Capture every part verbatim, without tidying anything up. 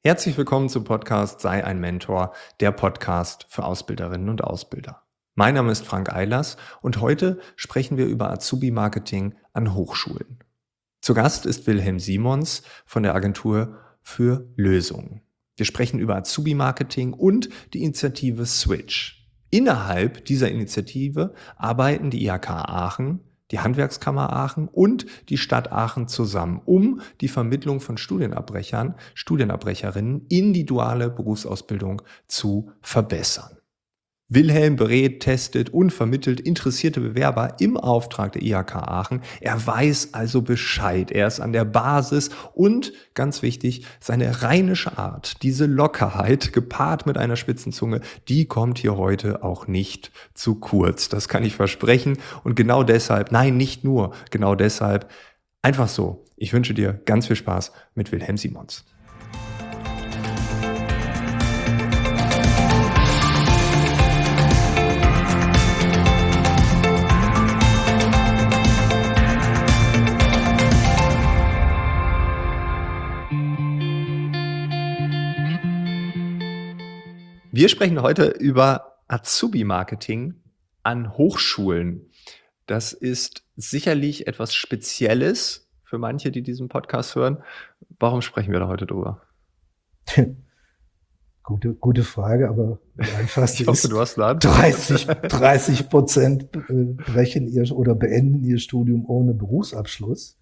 Herzlich willkommen zum Podcast Sei ein Mentor, der Podcast für Ausbilderinnen und Ausbilder. Mein Name ist Frank Eilers und heute sprechen wir über Azubi-Marketing an Hochschulen. Zu Gast ist Wilhelm Simons von der Agentur für Lösungen. Wir sprechen über Azubi-Marketing und die Initiative Switch. Innerhalb dieser Initiative arbeiten die I H K Aachen, die Handwerkskammer Aachen und die Stadt Aachen zusammen, um die Vermittlung von Studienabbrechern, Studienabbrecherinnen in die duale Berufsausbildung zu verbessern. Wilhelm berät, testet und vermittelt interessierte Bewerber im Auftrag der I H K Aachen. Er weiß also Bescheid. Er ist an der Basis und, ganz wichtig, seine rheinische Art, diese Lockerheit, gepaart mit einer Spitzenzunge, die kommt hier heute auch nicht zu kurz. Das kann ich versprechen. Und genau deshalb, nein, nicht nur, genau deshalb, einfach so. Ich wünsche dir ganz viel Spaß mit Wilhelm Simons. Wir sprechen heute über Azubi-Marketing an Hochschulen. Das ist sicherlich etwas Spezielles für manche, die diesen Podcast hören. Warum sprechen wir da heute drüber? Gute, gute Frage, aber die einfachste ich hoffe, ist, du hast einen dreißig, dreißig Prozent brechen ihr oder beenden ihr Studium ohne Berufsabschluss.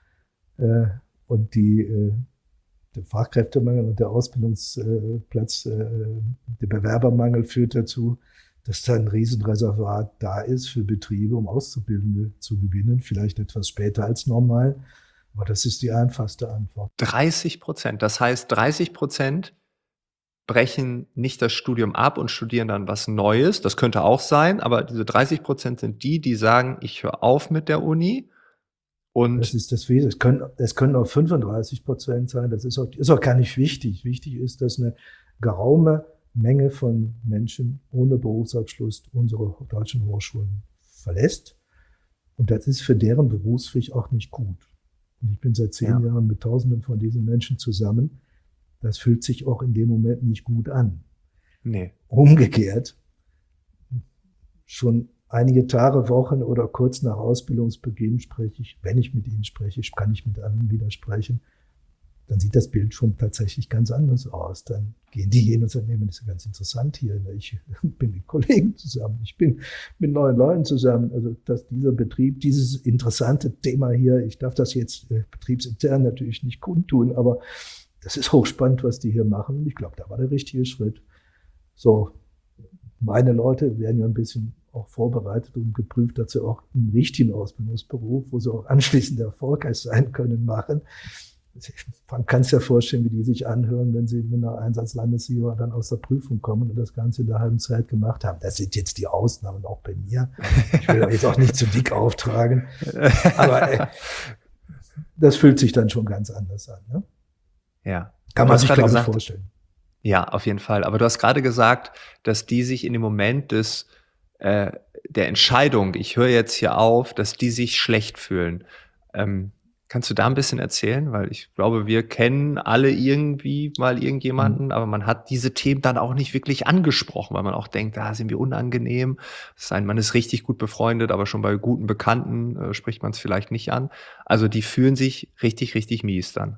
Und die Der Fachkräftemangel und der Ausbildungsplatz, der Bewerbermangel führt dazu, dass da ein Riesenreservat da ist für Betriebe, um Auszubildende zu gewinnen, vielleicht etwas später als normal. Aber das ist die einfachste Antwort. dreißig Prozent. Das heißt, dreißig Prozent brechen nicht das Studium ab und studieren dann was Neues. Das könnte auch sein, aber diese dreißig Prozent sind die, die sagen, ich höre auf mit der Uni. Und das ist das Wesentliche. Es können, es können auch fünfunddreißig Prozent sein. Das ist auch, ist auch gar nicht wichtig. Wichtig ist, dass eine geraume Menge von Menschen ohne Berufsabschluss unsere deutschen Hochschulen verlässt. Und das ist für deren Berufsweg auch nicht gut. Und ich bin seit zehn ja. Jahren mit Tausenden von diesen Menschen zusammen. Das fühlt sich auch in dem Moment nicht gut an. Nee. Umgekehrt, schon einige Tage, Wochen oder kurz nach Ausbildungsbeginn spreche ich, wenn ich mit ihnen spreche, kann ich mit anderen widersprechen, dann sieht das Bild schon tatsächlich ganz anders aus. Dann gehen die hin und sagen, nee, das ist ja ganz interessant hier. Ich bin mit Kollegen zusammen, ich bin mit neuen Leuten zusammen. Also, dass dieser Betrieb, dieses interessante Thema hier, ich darf das jetzt äh, betriebsintern natürlich nicht kundtun, aber das ist hochspannend, was die hier machen. Und ich glaube, da war der richtige Schritt. So, meine Leute werden ja ein bisschen auch vorbereitet und geprüft, dass sie auch einen richtigen Ausbildungsberuf, wo sie auch anschließend erfolgreich sein können, machen. Man kann es ja vorstellen, wie die sich anhören, wenn sie mit einer Einsatzlandessieger dann aus der Prüfung kommen und das Ganze in der halben Zeit gemacht haben. Das sind jetzt die Ausnahmen, auch bei mir. Ich will jetzt auch nicht zu dick auftragen. Aber äh, das fühlt sich dann schon ganz anders an. Ne? Ja. Kann man sich, glaube ich, vorstellen. Ja, auf jeden Fall. Aber du hast gerade gesagt, dass die sich in dem Moment des äh, der Entscheidung, ich höre jetzt hier auf, dass die sich schlecht fühlen. Ähm, kannst du da ein bisschen erzählen? Weil ich glaube, wir kennen alle irgendwie mal irgendjemanden, mhm. aber man hat diese Themen dann auch nicht wirklich angesprochen, weil man auch denkt, da ah, sind wir unangenehm. Das heißt, man ist richtig gut befreundet, aber schon bei guten Bekannten äh, spricht man es vielleicht nicht an. Also die fühlen sich richtig, richtig mies dann.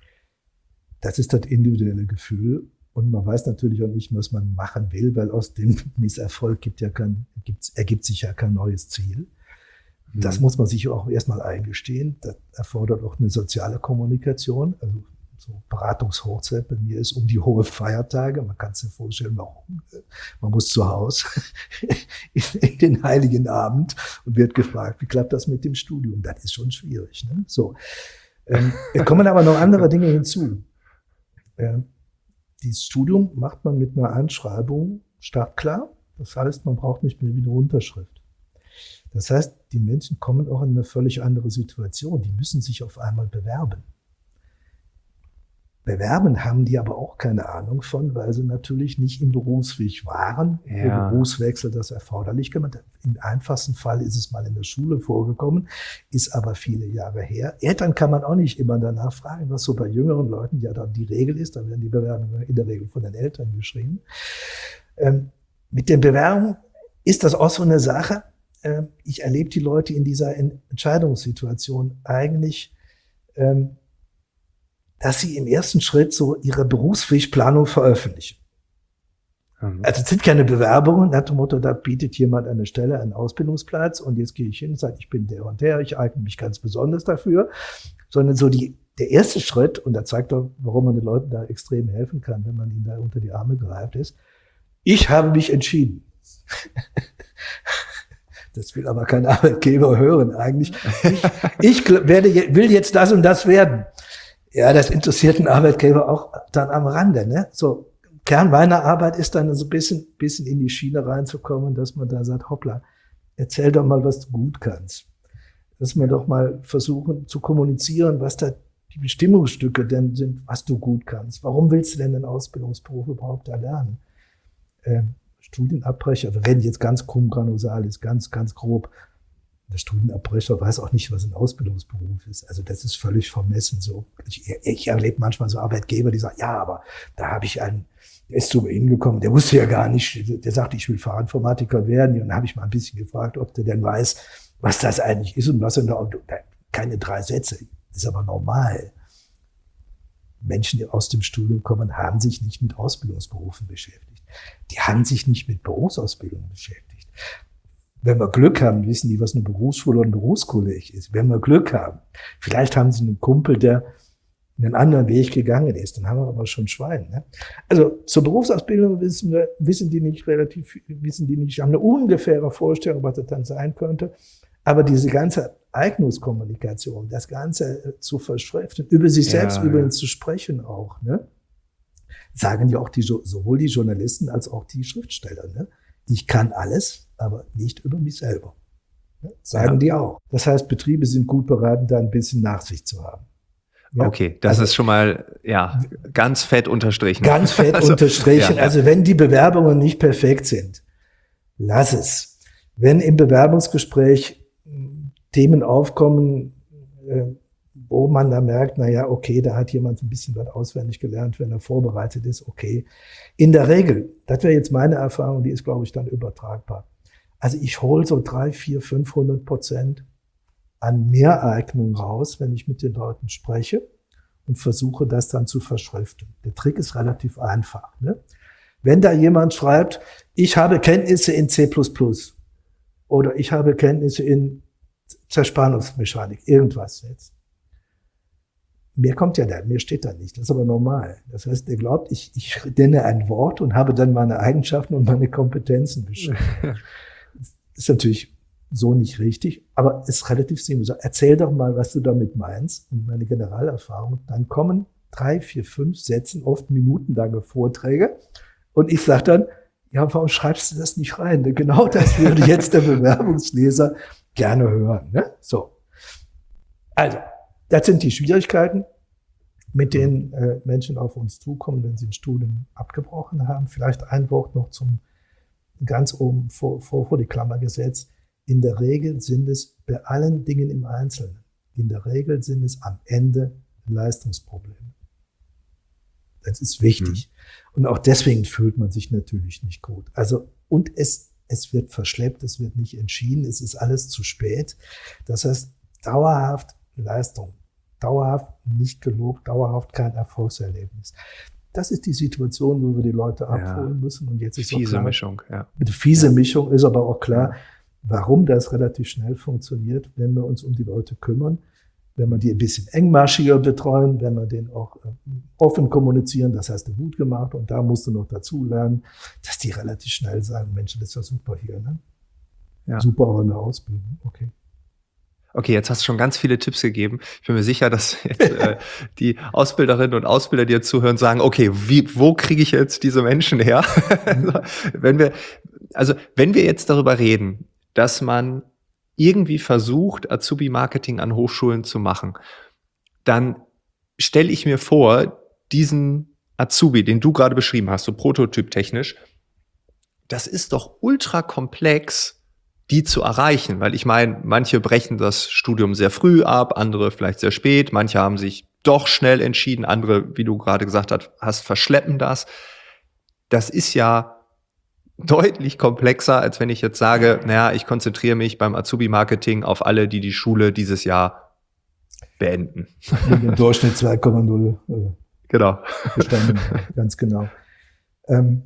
Das ist das individuelle Gefühl. Und man weiß natürlich auch nicht, was man machen will, weil aus dem Misserfolg gibt ja kein, gibt's, ergibt sich ja kein neues Ziel. Das mhm. muss man sich auch erstmal eingestehen. Das erfordert auch eine soziale Kommunikation. Also so Beratungshochzeit bei mir ist um die hohen Feiertage. Man kann sich ja vorstellen, warum. Man muss zu Hause in den Heiligen Abend und wird gefragt, wie klappt das mit dem Studium? Das ist schon schwierig. Ne? So, ähm, es kommen aber noch andere Dinge hinzu. Ähm, Dieses Studium macht man mit einer Anschreibung startklar. Das heißt, man braucht nicht mehr wie eine Unterschrift. Das heißt, die Menschen kommen auch in eine völlig andere Situation. Die müssen sich auf einmal bewerben. bewerben, haben die aber auch keine Ahnung von, weil sie natürlich nicht im Berufsweg waren, Ja. der Berufswechsel das erforderlich gemacht hat. Im einfachsten Fall ist es mal in der Schule vorgekommen, ist aber viele Jahre her. Eltern kann man auch nicht immer danach fragen, was so bei jüngeren Leuten ja dann die Regel ist. Da werden die Bewerbungen in der Regel von den Eltern geschrieben. Ähm, mit den Bewerbungen ist das auch so eine Sache. Ähm, ich erlebe die Leute in dieser Entscheidungssituation eigentlich, ähm, dass sie im ersten Schritt so ihre Berufswegplanung veröffentlichen. Mhm. Also es sind keine Bewerbungen nach dem Motto, da bietet jemand eine Stelle, einen Ausbildungsplatz und jetzt gehe ich hin und sage, ich bin der und der, ich eigne mich ganz besonders dafür, sondern so die, der erste Schritt, und da zeigt doch, warum man den Leuten da extrem helfen kann, wenn man ihnen da unter die Arme greift, ist, ich habe mich entschieden. Das will aber kein Arbeitgeber hören eigentlich. Ich, ich werde, will jetzt das und das werden. Ja, das interessiert einen Arbeitgeber auch dann am Rande, ne? So, Kern meiner Arbeit ist dann so ein bisschen, bisschen in die Schiene reinzukommen, dass man da sagt, hoppla, erzähl doch mal, was du gut kannst. Dass wir doch mal versuchen zu kommunizieren, was da die Bestimmungsstücke denn sind, was du gut kannst. Warum willst du denn einen Ausbildungsberuf überhaupt erlernen? Ähm, Studienabbrecher, wir reden jetzt ganz krumm granusalis, ganz, ganz grob. Der Studienabbrecher weiß auch nicht, was ein Ausbildungsberuf ist. Also das ist völlig vermessen so. Ich, ich erlebe manchmal so Arbeitgeber, die sagen, ja, aber da habe ich einen, der ist zu mir hingekommen, der wusste ja gar nicht, der sagte, ich will Fachinformatiker werden. Und dann habe ich mal ein bisschen gefragt, ob der denn weiß, was das eigentlich ist und was er da, keine drei Sätze. Das ist aber normal. Menschen, die aus dem Studium kommen, haben sich nicht mit Ausbildungsberufen beschäftigt. Die haben sich nicht mit Berufsausbildung beschäftigt. Wenn wir Glück haben, wissen die, was eine Berufsschule oder ein Berufskolleg ist. Wenn wir Glück haben, vielleicht haben sie einen Kumpel, der einen anderen Weg gegangen ist. Dann haben wir aber schon Schwein. Ne? Also zur Berufsausbildung wissen wir, wissen die nicht relativ, wissen die nicht, haben eine ungefähre Vorstellung, was das dann sein könnte. Aber diese ganze Eignungskommunikation, das Ganze zu verschriften, über sich selbst ja, übrigens ja. zu sprechen auch, ne? Sagen ja auch die, sowohl die Journalisten als auch die Schriftsteller, ne? Ich kann alles, aber nicht über mich selber. Ne? Sagen ja. die auch. Das heißt, Betriebe sind gut beraten, da ein bisschen Nachsicht zu haben. Ja? Okay, das also, ist schon mal ja ganz fett unterstrichen. Ganz fett also, unterstrichen. Ja, ja. Also wenn die Bewerbungen nicht perfekt sind, lass es. Wenn im Bewerbungsgespräch Themen aufkommen, äh, wo man da merkt, na ja, okay, da hat jemand ein bisschen was auswendig gelernt, wenn er vorbereitet ist, okay. In der Regel, das wäre jetzt meine Erfahrung, die ist, glaube ich, dann übertragbar. Also ich hole so drei, vier, fünfhundert Prozent an Mehreignung raus, wenn ich mit den Leuten spreche und versuche, das dann zu verschriften. Der Trick ist relativ einfach, ne? Wenn da jemand schreibt, ich habe Kenntnisse in C plus plus oder ich habe Kenntnisse in Zerspannungsmechanik, irgendwas jetzt. Mir kommt ja da, mir steht da nicht. Das ist aber normal. Das heißt, der glaubt, ich, ich nenne ein Wort und habe dann meine Eigenschaften und meine Kompetenzen beschrieben. Das ist natürlich so nicht richtig, aber ist relativ simpel. Erzähl doch mal, was du damit meinst und meine Generalerfahrung. Dann kommen drei, vier, fünf Sätzen, oft minutenlange Vorträge und ich sage dann, ja, warum schreibst du das nicht rein? Denn genau das würde jetzt der Bewerbungsleser gerne hören. Ne? So. Also, das sind die Schwierigkeiten, mit denen äh, Menschen auf uns zukommen, wenn sie ein Studium abgebrochen haben. Vielleicht ein Wort noch zum ganz oben vor, vor, vor die Klammer gesetzt. In der Regel sind es bei allen Dingen im Einzelnen, in der Regel sind es am Ende Leistungsprobleme. Das ist wichtig. Mhm. Und auch deswegen fühlt man sich natürlich nicht gut. Also, und es, es wird verschleppt, es wird nicht entschieden, es ist alles zu spät. Das heißt, dauerhaft Leistung, dauerhaft nicht gelobt, dauerhaft kein Erfolgserlebnis. Das ist die Situation, wo wir die Leute abholen ja. müssen. Und jetzt ist fiese klar, Mischung, ja. Eine fiese ja. Mischung ist aber auch klar, warum das relativ schnell funktioniert, wenn wir uns um die Leute kümmern, wenn wir die ein bisschen engmaschiger betreuen, wenn wir denen auch offen kommunizieren, das hast du gut gemacht und da musst du noch dazu lernen, dass die relativ schnell sagen, Mensch, das ist ja super hier, ne? Ja. Super, aber eine Ausbildung, okay. Okay, jetzt hast du schon ganz viele Tipps gegeben. Ich bin mir sicher, dass jetzt äh, die Ausbilderinnen und Ausbilder, die jetzt zuhören, sagen, okay, wie, wo kriege ich jetzt diese Menschen her? also, wenn wir, also wenn wir jetzt darüber reden, dass man irgendwie versucht, Azubi-Marketing an Hochschulen zu machen, dann stelle ich mir vor, diesen Azubi, den du gerade beschrieben hast, so prototyptechnisch, das ist doch ultra komplex, die zu erreichen, weil ich meine, manche brechen das Studium sehr früh ab, andere vielleicht sehr spät, manche haben sich doch schnell entschieden, andere, wie du gerade gesagt hast, verschleppen das. Das ist ja deutlich komplexer, als wenn ich jetzt sage, naja, ich konzentriere mich beim Azubi-Marketing auf alle, die die Schule dieses Jahr beenden. Mit dem Durchschnitt zwei Komma null äh, genau. bestanden, ganz genau. Ähm,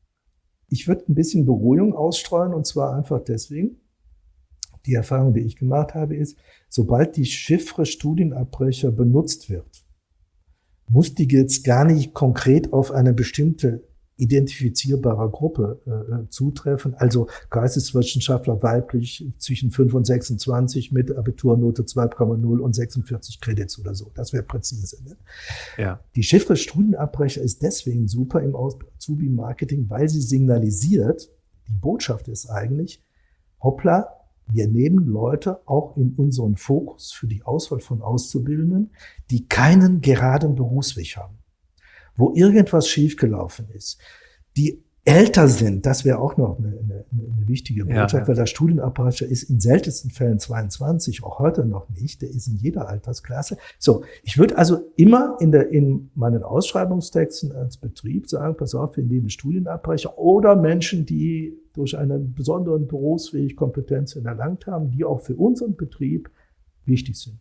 ich würde ein bisschen Beruhigung ausstreuen, und zwar einfach deswegen, die Erfahrung, die ich gemacht habe, ist, sobald die Chiffre Studienabbrecher benutzt wird, muss die jetzt gar nicht konkret auf eine bestimmte identifizierbare Gruppe äh, zutreffen, also Geisteswissenschaftler weiblich zwischen fünf und sechsundzwanzig mit Abiturnote zwei Komma null und sechsundvierzig Credits oder so. Das wäre präzise. Ne? Ja. Die Chiffre Studienabbrecher ist deswegen super im Azubi-Marketing, weil sie signalisiert, die Botschaft ist eigentlich, hoppla, wir nehmen Leute auch in unseren Fokus für die Auswahl von Auszubildenden, die keinen geraden Berufsweg haben, wo irgendwas schiefgelaufen ist, die älter sind. Das wäre auch noch eine, eine, eine wichtige Botschaft, ja, ja. weil der Studienabbrecher ist in seltensten Fällen zweiundzwanzig, auch heute noch nicht. Der ist in jeder Altersklasse. So, ich würde also immer in, der, in meinen Ausschreibungstexten als Betrieb sagen, pass auf, wir nehmen Studienabbrecher oder Menschen, die durch einen besonderen Berufsweg Kompetenzen erlangt haben, die auch für unseren Betrieb wichtig sind.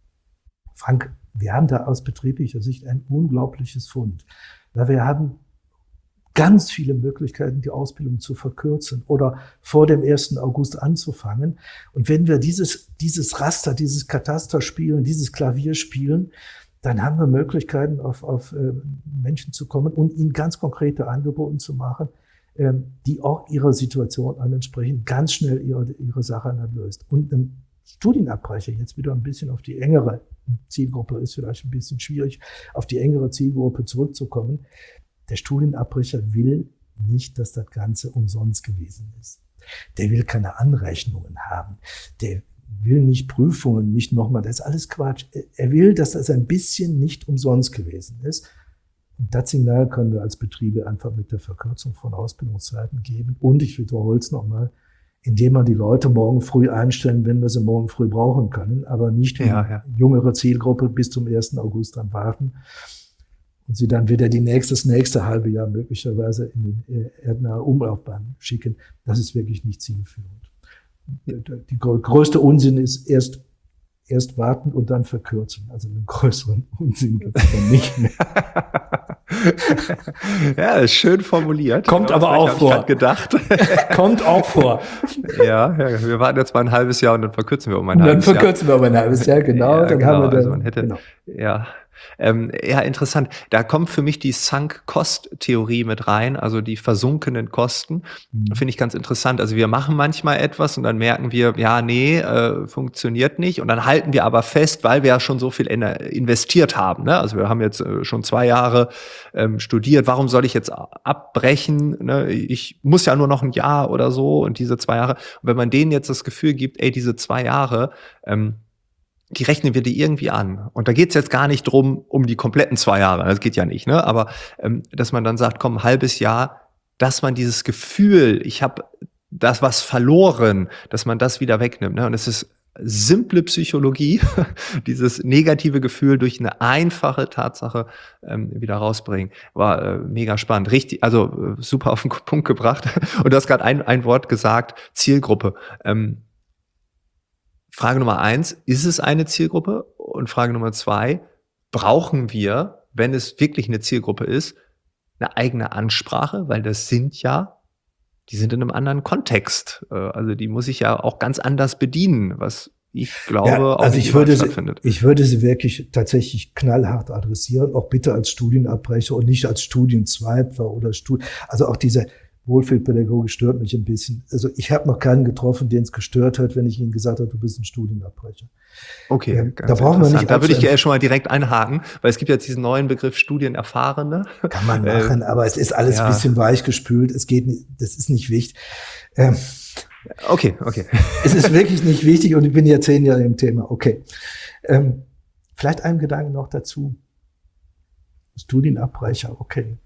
Frank, wir haben da aus betrieblicher Sicht ein unglaubliches Fund. Weil wir haben ganz viele Möglichkeiten, die Ausbildung zu verkürzen oder vor dem ersten August anzufangen. Und wenn wir dieses, dieses Raster, dieses Kataster spielen, dieses Klavier spielen, dann haben wir Möglichkeiten, auf, auf äh, Menschen zu kommen und ihnen ganz konkrete Angebote zu machen, ähm, die auch ihrer Situation ansprechen, ganz schnell ihre, ihre Sache löst. Und ein Studienabbrecher, jetzt wieder ein bisschen auf die engere Zielgruppe, ist vielleicht ein bisschen schwierig, auf die engere Zielgruppe zurückzukommen. Der Studienabbrecher will nicht, dass das Ganze umsonst gewesen ist. Der will keine Anrechnungen haben. Der will nicht Prüfungen, nicht nochmal, das ist alles Quatsch. Er will, dass das ein bisschen nicht umsonst gewesen ist. Und das Signal können wir als Betriebe einfach mit der Verkürzung von Ausbildungszeiten geben. Und ich wiederhole es nochmal, indem wir die Leute morgen früh einstellen, wenn wir sie morgen früh brauchen können, aber nicht wie ja, ja. jüngere Zielgruppe bis zum ersten August dann warten und sie dann wieder die nächste, das nächste halbe Jahr möglicherweise in den erdnahe Umlaufbahn schicken. Das ist wirklich nicht zielführend. Die größte Unsinn ist erst erst warten und dann verkürzen. Also einen größeren Unsinn gibt es dann nicht mehr. Ja, ist schön formuliert. Kommt genau, aber auch vor. Ich gedacht. Kommt auch vor. Ja, ja, wir warten jetzt mal ein halbes Jahr und dann verkürzen wir um ein und halbes Jahr. Dann verkürzen wir um ein halbes Jahr, genau. Ja, dann genau. haben wir dann, also man hätte, genau. ja. Ähm, ja, interessant. Da kommt für mich die Sunk-Cost-Theorie mit rein, also die versunkenen Kosten. Mhm. Finde ich ganz interessant. Also wir machen manchmal etwas und dann merken wir, ja, nee, äh, funktioniert nicht. Und dann halten wir aber fest, weil wir ja schon so viel investiert haben. Ne? Also wir haben jetzt äh, schon zwei Jahre ähm, studiert. Warum soll ich jetzt abbrechen? Ne? Ich muss ja nur noch ein Jahr oder so und diese zwei Jahre. Und wenn man denen jetzt das Gefühl gibt, ey, diese zwei Jahre, ähm, die rechnen wir die irgendwie an. Und da geht's jetzt gar nicht drum, um die kompletten zwei Jahre. Das geht ja nicht, ne? Aber ähm, dass man dann sagt, komm, ein halbes Jahr, dass man dieses Gefühl, ich habe das was verloren, dass man das wieder wegnimmt. Ne? Und es ist simple Psychologie, dieses negative Gefühl durch eine einfache Tatsache ähm, wieder rausbringen. War äh, mega spannend. Richtig, also äh, super auf den Punkt gebracht. Und du hast gerade ein, ein Wort gesagt, Zielgruppe. Ähm, Frage Nummer eins, ist es eine Zielgruppe? Und Frage Nummer zwei, brauchen wir, wenn es wirklich eine Zielgruppe ist, eine eigene Ansprache? Weil das sind ja, die sind in einem anderen Kontext. Also die muss ich ja auch ganz anders bedienen, was ich glaube ja, auch also nicht ich würde stattfindet. Sie, ich würde sie wirklich tatsächlich knallhart adressieren, auch bitte als Studienabbrecher und nicht als Studienzweifler oder Studien. Also auch diese Wohlfühlpädagogik stört mich ein bisschen. Also ich habe noch keinen getroffen, den es gestört hat, wenn ich ihm gesagt habe, du bist ein Studienabbrecher. Okay, ähm, da brauchen wir nicht. Da würde ich ja schon mal direkt einhaken, weil es gibt jetzt diesen neuen Begriff Studienerfahrene. Kann man machen, äh, aber es ist alles ja. ein bisschen weichgespült. Es geht nicht, das ist nicht wichtig. Ähm, okay, okay. Es ist wirklich nicht wichtig und ich bin ja zehn Jahre im Thema. Okay. Ähm, vielleicht einen Gedanken noch dazu. Studienabbrecher, okay.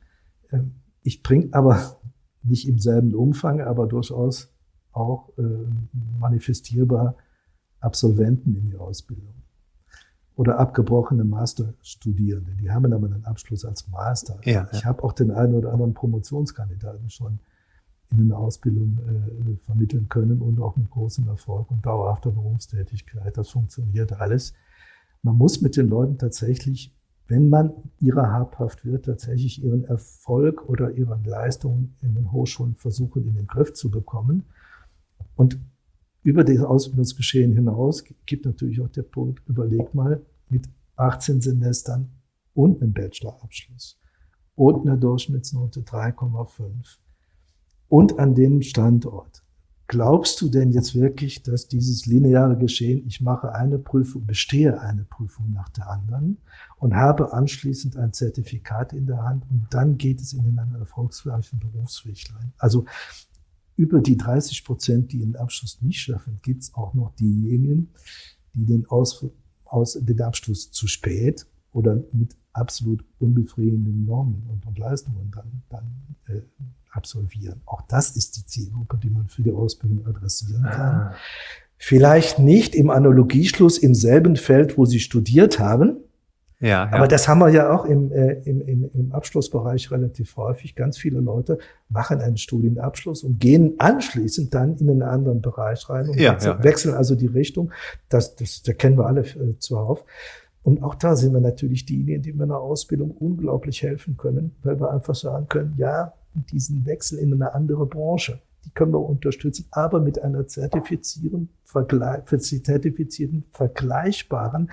Ich bringe aber nicht im selben Umfang, aber durchaus auch äh, manifestierbar Absolventen in die Ausbildung. Oder abgebrochene Masterstudierende, die haben aber einen Abschluss als Master. Ja, ich ja. habe auch den einen oder anderen Promotionskandidaten schon in eine Ausbildung äh, vermitteln können und auch mit großem Erfolg und dauerhafter Berufstätigkeit. Das funktioniert alles. Man muss mit den Leuten tatsächlich, wenn man ihrer habhaft wird, tatsächlich ihren Erfolg oder ihre Leistungen in den Hochschulen versuchen, in den Griff zu bekommen. Und über das Ausbildungsgeschehen hinaus gibt natürlich auch der Punkt, überleg mal, mit achtzehn Semestern und einem Bachelorabschluss und einer Durchschnittsnote drei Komma fünf und an dem Standort. Glaubst du denn jetzt wirklich, dass dieses lineare Geschehen, ich mache eine Prüfung, bestehe eine Prüfung nach der anderen und habe anschließend ein Zertifikat in der Hand und dann geht es in einen erfolgsreichen Berufsweg rein? Also über die dreißig Prozent, die den Abschluss nicht schaffen, gibt es auch noch diejenigen, die den, Aus, aus, den Abschluss zu spät oder mit absolut unbefriedigenden Normen und, und Leistungen dann, dann äh, absolvieren. Auch das ist die Zielgruppe, die man für die Ausbildung adressieren kann. Ah. Vielleicht nicht im Analogieschluss im selben Feld, wo sie studiert haben. Ja, ja. Aber das haben wir ja auch im, äh, im, im, im Abschlussbereich relativ häufig. Ganz viele Leute machen einen Studienabschluss und gehen anschließend dann in einen anderen Bereich rein und ja, wechseln, ja. wechseln also die Richtung. Das, das, da kennen wir alle äh, zuhauf. Und auch da sind wir natürlich diejenigen, die wir in der Ausbildung unglaublich helfen können, weil wir einfach sagen können, ja, diesen Wechsel in eine andere Branche, die können wir unterstützen, aber mit einer zertifizierten, vergle- zertifizierten vergleichbaren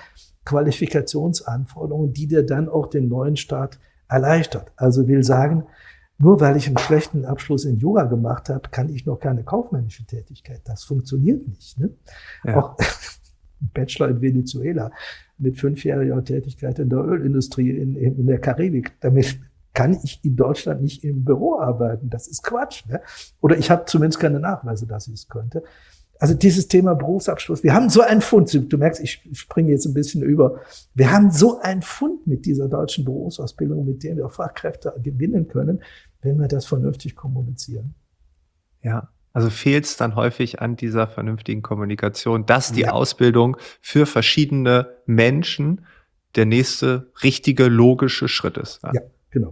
Qualifikationsanforderungen, die dir dann auch den neuen Start erleichtert. Also will sagen, nur weil ich einen schlechten Abschluss in Yoga gemacht habe, kann ich noch keine kaufmännische Tätigkeit. Das funktioniert nicht. Ne? Ja. Auch ein Bachelor in Venezuela mit fünfjähriger Tätigkeit in der Ölindustrie in, in der Karibik, damit kann ich in Deutschland nicht im Büro arbeiten. Das ist Quatsch. Ne? Oder ich habe zumindest keine Nachweise, dass ich es könnte. Also dieses Thema Berufsabschluss, wir haben so einen Fund, du merkst, ich springe jetzt ein bisschen über, wir haben so einen Fund mit dieser deutschen Berufsausbildung, mit dem wir Fachkräfte gewinnen können, wenn wir das vernünftig kommunizieren. Ja, also fehlt es dann häufig an dieser vernünftigen Kommunikation, dass die ja. Ausbildung für verschiedene Menschen der nächste richtige, logische Schritt ist. Ja, ja genau.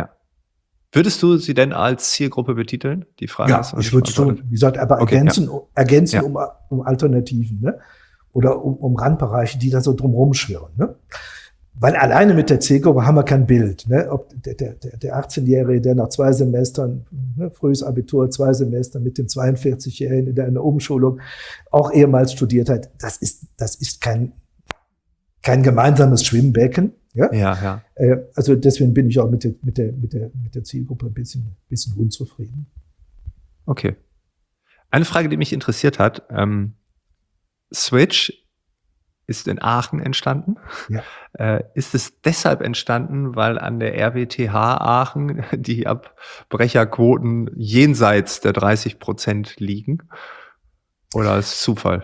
Würdest du sie denn als Zielgruppe betiteln? Die Frage ja, ist. Ich würde es tun. Wie gesagt, aber okay, ergänzen, ja. ergänzen ja. Um, um Alternativen, ne? Oder um, um Randbereiche, die da so drumherum schwirren, ne? Weil alleine mit der Zielgruppe haben wir kein Bild, ne? Ob der, der, der achtzehnjährige, der nach zwei Semestern, ne, frühes Abitur, zwei Semester mit dem zweiundvierzigjährigen, der in der Umschulung auch ehemals studiert hat, das ist, das ist kein, kein gemeinsames Schwimmbecken. Ja, ja. ja. Also deswegen bin ich auch mit der, mit der, mit der, mit der Zielgruppe ein bisschen, bisschen unzufrieden. Okay. Eine Frage, die mich interessiert hat, ähm, Switch ist in Aachen entstanden. Ja. Äh, ist es deshalb entstanden, weil an der R W T H Aachen die Abbrecherquoten jenseits der dreißig Prozent liegen? Oder ist es Zufall?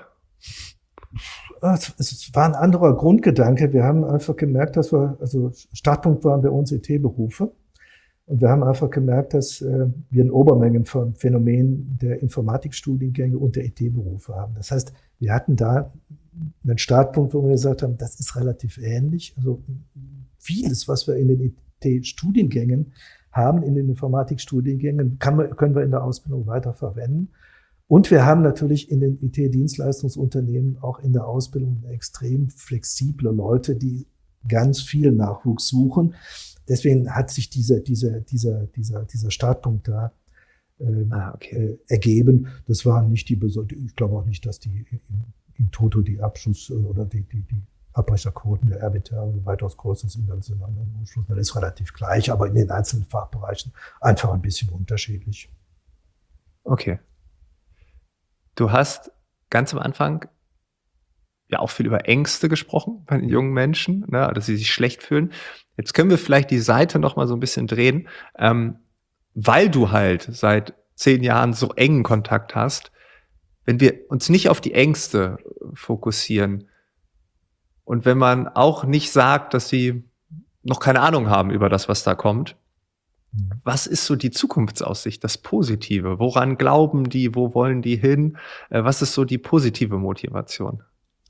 Es war ein anderer Grundgedanke. Wir haben einfach gemerkt, dass wir, also Startpunkt waren bei uns I T-Berufe. Und wir haben einfach gemerkt, dass äh, wir ein Obermengen von Phänomen der Informatikstudiengänge und der I T-Berufe haben. Das heißt, wir hatten da einen Startpunkt, wo wir gesagt haben, das ist relativ ähnlich. Also vieles, was wir in den I T-Studiengängen haben, in den Informatikstudiengängen, kann man, können wir in der Ausbildung weiter verwenden. Und wir haben natürlich in den I T-Dienstleistungsunternehmen auch in der Ausbildung extrem flexible Leute, die ganz viel Nachwuchs suchen. Deswegen hat sich dieser, dieser, dieser, dieser, dieser Startpunkt da äh, ah, okay. äh, ergeben. Das waren nicht die, ich glaube auch nicht, dass die in, in Toto die Abschluss- oder die, die, die Abbrecherquoten der R W T H weitaus größer sind als in anderen Hochschulen. Das ist relativ gleich, aber in den einzelnen Fachbereichen einfach ein bisschen unterschiedlich. Okay. Du hast ganz am Anfang ja auch viel über Ängste gesprochen bei den jungen Menschen, ne, dass sie sich schlecht fühlen. Jetzt können wir vielleicht die Seite noch mal so ein bisschen drehen, ähm, weil du halt seit zehn Jahren so engen Kontakt hast. Wenn wir uns nicht auf die Ängste fokussieren und wenn man auch nicht sagt, dass sie noch keine Ahnung haben über das, was da kommt. Was ist so die Zukunftsaussicht, das Positive? Woran glauben die? Wo wollen die hin? Äh, was ist so die positive Motivation?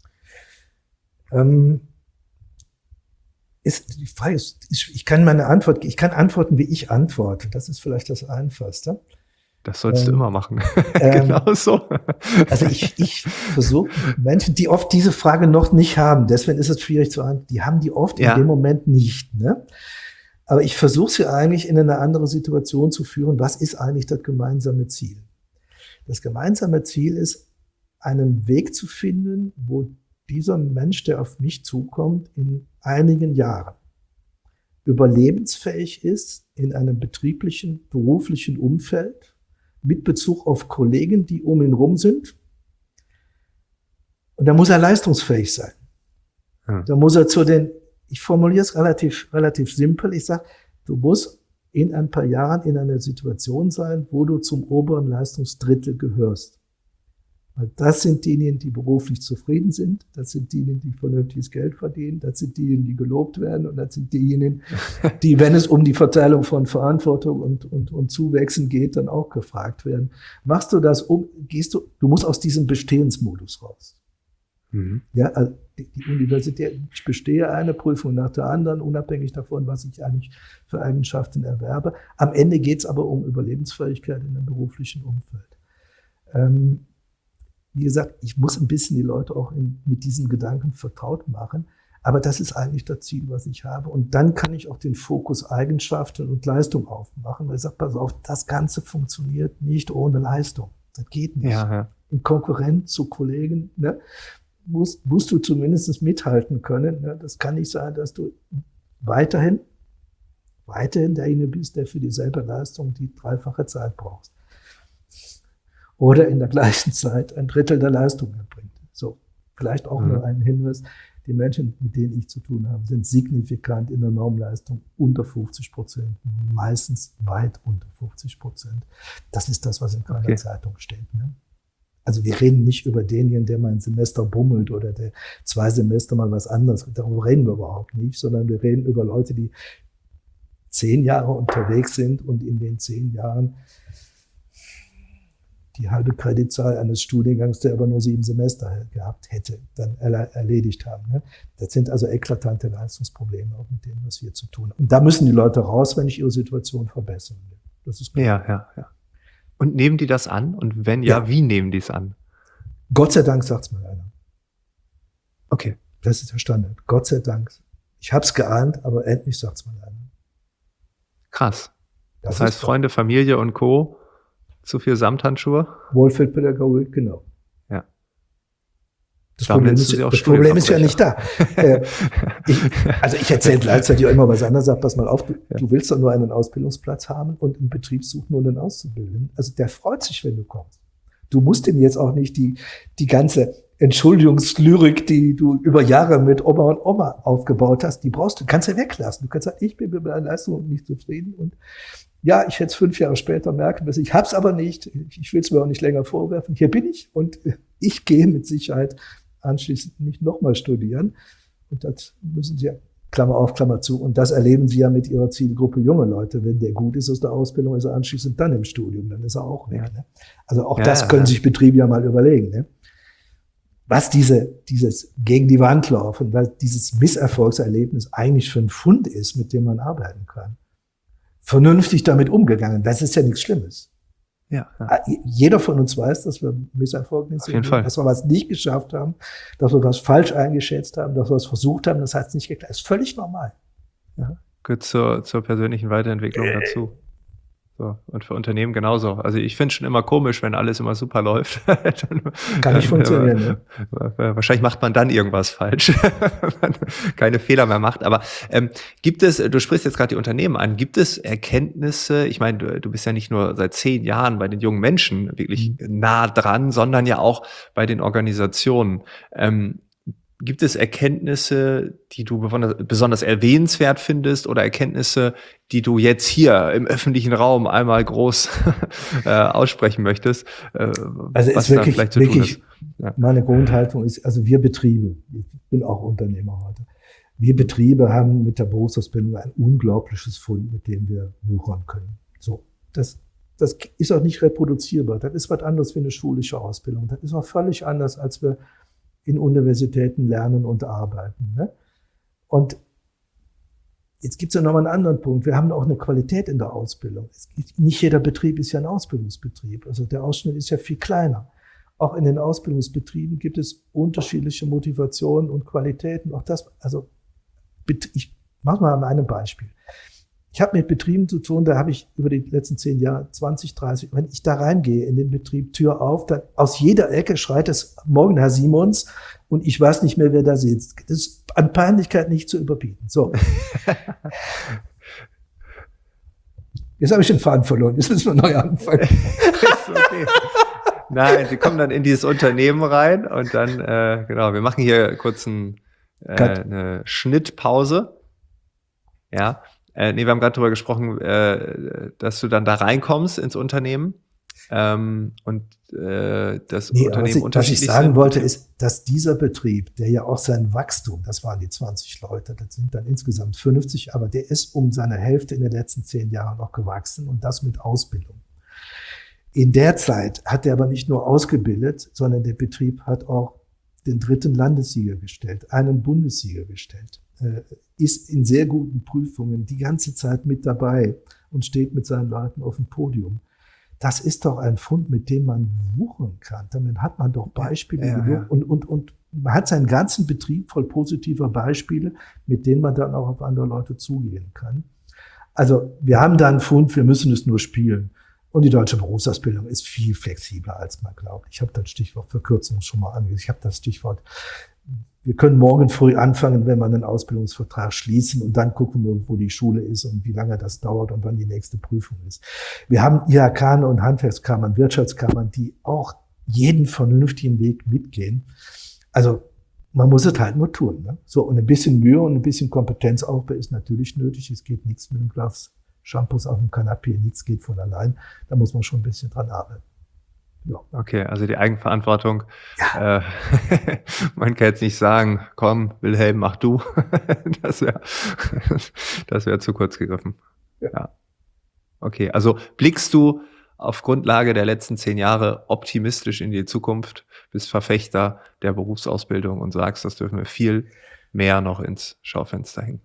Ähm, ist, die Frage ist, ich kann meine Antwort, ich kann antworten, wie ich antworte. Das ist vielleicht das Einfachste. Das sollst ähm, du immer machen. Ähm, genau so. Also ich, ich versuche Menschen, die oft diese Frage noch nicht haben, deswegen ist es schwierig zu antworten, die haben die oft ja. in dem Moment nicht, ne? Aber ich versuche sie eigentlich in eine andere Situation zu führen. Was ist eigentlich das gemeinsame Ziel? Das gemeinsame Ziel ist, einen Weg zu finden, wo dieser Mensch, der auf mich zukommt, in einigen Jahren überlebensfähig ist in einem betrieblichen, beruflichen Umfeld mit Bezug auf Kollegen, die um ihn rum sind. Und da muss er leistungsfähig sein. Hm. Da muss er zu den Ich formuliere es relativ, relativ simpel. Ich sage, du musst in ein paar Jahren in einer Situation sein, wo du zum oberen Leistungsdrittel gehörst. Weil das sind diejenigen, die beruflich zufrieden sind. Das sind diejenigen, die vernünftiges Geld verdienen. Das sind diejenigen, die gelobt werden. Und das sind diejenigen, die, wenn es um die Verteilung von Verantwortung und, und, und Zuwächsen geht, dann auch gefragt werden. Machst du das um, gehst du, du musst aus diesem Bestehensmodus raus. Mhm. Ja, also die Universität, ich bestehe eine Prüfung nach der anderen, unabhängig davon, was ich eigentlich für Eigenschaften erwerbe. Am Ende geht es aber um Überlebensfähigkeit in einem beruflichen Umfeld. Ähm, wie gesagt, ich muss ein bisschen die Leute auch in, mit diesen Gedanken vertraut machen, aber das ist eigentlich das Ziel, was ich habe. Und dann kann ich auch den Fokus Eigenschaften und Leistung aufmachen, weil ich sage, pass auf, das Ganze funktioniert nicht ohne Leistung. Das geht nicht. Ja, ja. In Konkurrenz zu Kollegen, ne? Musst, musst du zumindest mithalten können. Ne? Das kann nicht sein, dass du weiterhin, weiterhin derjenige bist, der für dieselbe Leistung die dreifache Zeit brauchst. Oder in der gleichen Zeit ein Drittel der Leistung erbringt. So, vielleicht auch mhm. nur ein Hinweis. Die Menschen, mit denen ich zu tun habe, sind signifikant in der Normleistung unter fünfzig Prozent. Meistens weit unter fünfzig Prozent. Das ist das, was in keiner okay. Zeitung steht. Ne? Also wir reden nicht über denjenigen, der mal ein Semester bummelt oder der zwei Semester mal was anderes. Darüber reden wir überhaupt nicht, sondern wir reden über Leute, die zehn Jahre unterwegs sind und in den zehn Jahren die halbe Kreditzahl eines Studiengangs, der aber nur sieben Semester gehabt hätte, dann erledigt haben. Das sind also eklatante Leistungsprobleme, auch mit denen, was wir zu tun haben. Und da müssen die Leute raus, wenn ich ihre Situation verbessern will. Das ist klar. Ja, ja, ja. Und nehmen die das an? Und wenn ja, ja. wie nehmen die es an? Gott sei Dank sagt's mal einer. Okay. Das ist der Standard. Gott sei Dank. Ich hab's geahnt, aber endlich sagt's mal einer. Krass. Das, das heißt, Freunde, Familie und Co. zu viel Samthandschuhe? Wohlfühlpädagogik, genau. Ja. Das Problem ist, das Problem ist ja nicht da. ich, also ich erzähle gleichzeitig auch immer was anderes. Sag, pass mal auf, du, ja. du willst doch nur einen Ausbildungsplatz haben und einen Betrieb suchen und einen Auszubildenden. Also der freut sich, wenn du kommst. Du musst ihm jetzt auch nicht die, die ganze Entschuldigungslyrik, die du über Jahre mit Oma und Oma aufgebaut hast, die brauchst du, kannst du weglassen. Du kannst sagen, ich bin mit meiner Leistung nicht zufrieden und ja, ich hätte es fünf Jahre später merken müssen. Ich hab's aber nicht. Ich will es mir auch nicht länger vorwerfen. Hier bin ich und ich gehe mit Sicherheit anschließend nicht nochmal studieren. Und das müssen Sie, Klammer auf, Klammer zu. Und das erleben Sie ja mit Ihrer Zielgruppe junge Leute. Wenn der gut ist aus der Ausbildung, ist er anschließend dann im Studium. Dann ist er auch weg. Ne? Also auch ja, das können ja. sich Betriebe ja mal überlegen. Ne? Was diese, dieses gegen die Wand laufen, was dieses Misserfolgserlebnis eigentlich für ein Fund ist, mit dem man arbeiten kann. Vernünftig damit umgegangen. Das ist ja nichts Schlimmes. Ja, ja. Jeder von uns weiß, dass wir Misserfolgnisse haben, dass wir was nicht geschafft haben, dass wir was falsch eingeschätzt haben, dass wir es versucht haben, das hat es nicht geklappt. Das ist völlig normal. Ja, gehört zur, zur persönlichen Weiterentwicklung äh. dazu. So, und für Unternehmen genauso. Also ich finde es schon immer komisch, wenn alles immer super läuft. dann, Kann nicht funktionieren. Ne? Wahrscheinlich macht man dann irgendwas falsch, wenn man keine Fehler mehr macht. Aber ähm, gibt es, du sprichst jetzt gerade die Unternehmen an, gibt es Erkenntnisse, ich meine, du, du bist ja nicht nur seit zehn Jahren bei den jungen Menschen wirklich mhm. nah dran, sondern ja auch bei den Organisationen. Ähm, Gibt es Erkenntnisse, die du besonders erwähnenswert findest oder Erkenntnisse, die du jetzt hier im öffentlichen Raum einmal groß äh, aussprechen möchtest? Äh, also was ist wirklich, vielleicht zu wirklich tun ist? Ja. Meine Grundhaltung ist, also wir Betriebe, ich bin auch Unternehmer heute, Wir Betriebe haben mit der Berufsausbildung ein unglaubliches Fund, mit dem wir wuchern können. So, das, das ist auch nicht reproduzierbar. Das ist was anderes wie eine schulische Ausbildung. Das ist auch völlig anders, als wir in Universitäten lernen und arbeiten. Ne? Und jetzt gibt es ja noch mal einen anderen Punkt. Wir haben auch eine Qualität in der Ausbildung. Es gibt, nicht jeder Betrieb ist ja ein Ausbildungsbetrieb. Also der Ausschnitt ist ja viel kleiner. Auch in den Ausbildungsbetrieben gibt es unterschiedliche Motivationen und Qualitäten. Auch das, also ich mache mal an einem Beispiel. Ich habe mit Betrieben zu tun, da habe ich über die letzten zehn Jahre, zwanzig, dreißig, wenn ich da reingehe in den Betrieb, Tür auf, dann aus jeder Ecke schreit es, morgen Herr Simons, und ich weiß nicht mehr, wer da sitzt. Das ist an Peinlichkeit nicht zu überbieten. So. Jetzt habe ich den Faden verloren, jetzt müssen wir neu anfangen. Okay. Nein, sie kommen dann in dieses Unternehmen rein und dann, äh, genau, wir machen hier kurz ein, äh, eine Schnittpause. Ja. Äh, nee, wir haben gerade darüber gesprochen, äh, dass du dann da reinkommst ins Unternehmen ähm, und äh, das nee, Unternehmen was ich, unterschiedlich was ich sagen sind. wollte, ist, dass dieser Betrieb, der ja auch sein Wachstum, das waren die zwanzig Leute, das sind dann insgesamt fünfzig, aber der ist um seine Hälfte in den letzten zehn Jahren noch gewachsen und das mit Ausbildung. In der Zeit hat er aber nicht nur ausgebildet, sondern der Betrieb hat auch den dritten Landessieger gestellt, einen Bundessieger gestellt, äh, ist in sehr guten Prüfungen die ganze Zeit mit dabei und steht mit seinen Leuten auf dem Podium. Das ist doch ein Fund, mit dem man wuchern kann. Damit hat man doch Beispiele ja, genug ja. Und, und, und man hat seinen ganzen Betrieb voll positiver Beispiele, mit denen man dann auch auf andere Leute zugehen kann. Also wir haben da einen Fund, wir müssen es nur spielen. Und die deutsche Berufsausbildung ist viel flexibler, als man glaubt. Ich habe das Stichwort Verkürzung schon mal angesehen. Ich habe das Stichwort, wir können morgen früh anfangen, wenn wir einen Ausbildungsvertrag schließen und dann gucken wir, wo die Schule ist und wie lange das dauert und wann die nächste Prüfung ist. Wir haben I H K und Handwerkskammern, Wirtschaftskammern, die auch jeden vernünftigen Weg mitgehen. Also man muss es halt nur tun. Ne? So, und ein bisschen Mühe und ein bisschen Kompetenzaufbau ist natürlich nötig. Es geht nichts mit dem Glas Shampoos auf dem Kanapee, nichts geht von allein. Da muss man schon ein bisschen dran arbeiten. Ja. Okay, also die Eigenverantwortung. Ja. Äh, man kann jetzt nicht sagen, komm, Wilhelm, mach du. Das wäre das wäre zu kurz gegriffen. Ja. Ja. Okay, also blickst du auf Grundlage der letzten zehn Jahre optimistisch in die Zukunft, bist Verfechter der Berufsausbildung und sagst, das dürfen wir viel mehr noch ins Schaufenster hängen.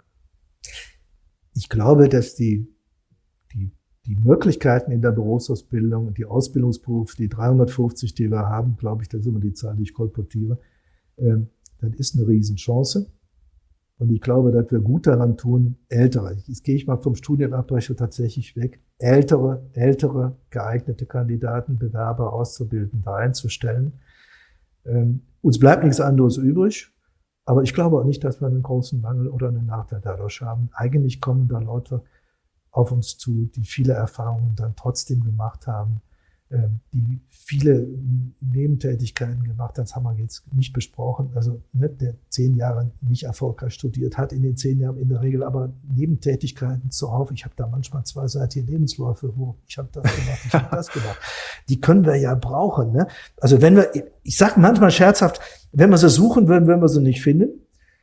Ich glaube, dass die Die, die Möglichkeiten in der Berufsausbildung und die Ausbildungsberufe, die dreihundertfünfzig, die wir haben, glaube ich, das ist immer die Zahl, die ich kolportiere, äh, das ist eine Riesenchance. Und ich glaube, dass wir gut daran tun, ältere, jetzt gehe ich mal vom Studienabbrecher tatsächlich weg, ältere, ältere geeignete Kandidaten, Bewerber, Auszubildende einzustellen. Ähm, uns bleibt nichts anderes übrig. Aber ich glaube auch nicht, dass wir einen großen Mangel oder einen Nachteil dadurch haben. Eigentlich kommen da Leute auf uns zu, die viele Erfahrungen dann trotzdem gemacht haben, die viele Nebentätigkeiten gemacht haben. Das haben wir jetzt nicht besprochen. Also ne, der zehn Jahre nicht erfolgreich studiert hat, in den zehn Jahren in der Regel aber Nebentätigkeiten zuhauf. Ich habe da manchmal zweiseitige Lebensläufe, wo ich habe das gemacht, ich habe das gemacht. Die können wir ja brauchen. Ne? Also wenn wir, ich sage manchmal scherzhaft, wenn wir sie suchen würden, würden wir sie nicht finden.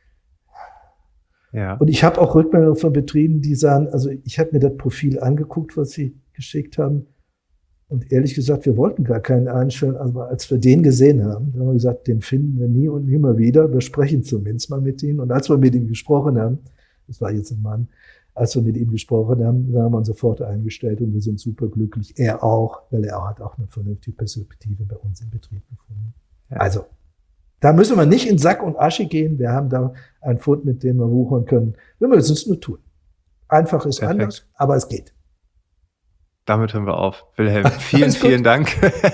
Ja. Und ich habe auch Rückmeldungen von Betrieben, die sagen, also ich habe mir das Profil angeguckt, was sie geschickt haben. Und ehrlich gesagt, wir wollten gar keinen einstellen, aber als wir den gesehen haben, haben wir gesagt, den finden wir nie und nimmer wieder. Wir sprechen zumindest mal mit ihm. Und als wir mit ihm gesprochen haben, das war jetzt ein Mann, als wir mit ihm gesprochen haben, haben wir uns sofort eingestellt und wir sind super glücklich. Er auch, weil er hat auch eine vernünftige Perspektive bei uns im Betrieb gefunden. Ja. Also, da müssen wir nicht in Sack und Asche gehen. Wir haben da einen Fund, mit dem wir wuchern können. Wir müssen es nur tun. Einfach ist Perfekt. Anders, aber es geht. Damit hören wir auf. Wilhelm, vielen, vielen Dank.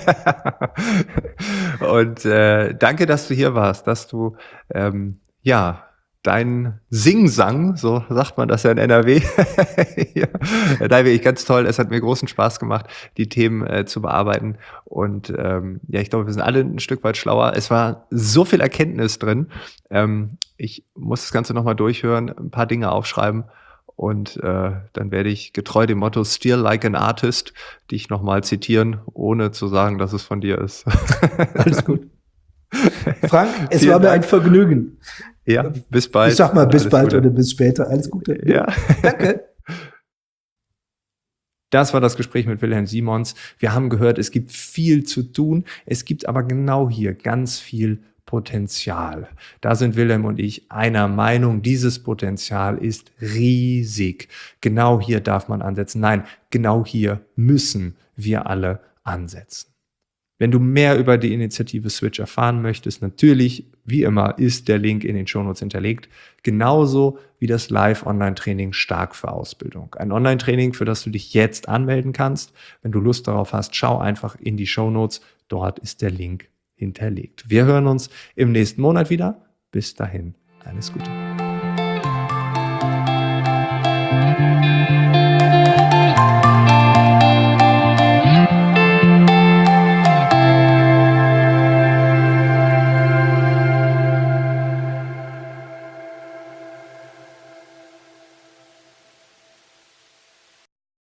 Und äh, danke, dass du hier warst, dass du ähm, ja dein Singsang, so sagt man das ja in N R W, ja, da wirklich ganz toll. Es hat mir großen Spaß gemacht, die Themen äh, zu bearbeiten. Und ähm, ja, ich glaube, wir sind alle ein Stück weit schlauer. Es war so viel Erkenntnis drin. Ähm, ich muss das Ganze nochmal durchhören, ein paar Dinge aufschreiben. Und äh, dann werde ich getreu dem Motto Steal like an artist dich nochmal zitieren, ohne zu sagen, dass es von dir ist. Alles gut. Frank, es war mir ein Vergnügen. Ja, bis bald. Ich sag mal, bis Alles bald Gute. oder bis später. Alles Gute. Ja. Danke. Das war das Gespräch mit Wilhelm Simons. Wir haben gehört, es gibt viel zu tun. Es gibt aber genau hier ganz viel Potenzial. Da sind Wilhelm und ich einer Meinung. Dieses Potenzial ist riesig. Genau hier darf man ansetzen. Nein, genau hier müssen wir alle ansetzen. Wenn du mehr über die Initiative Switch erfahren möchtest, natürlich, wie immer, ist der Link in den Shownotes hinterlegt. Genauso wie das Live-Online-Training Stark für Ausbildung. Ein Online-Training, für das du dich jetzt anmelden kannst. Wenn du Lust darauf hast, schau einfach in die Shownotes. Dort ist der Link hinterlegt. Wir hören uns im nächsten Monat wieder. Bis dahin, alles Gute.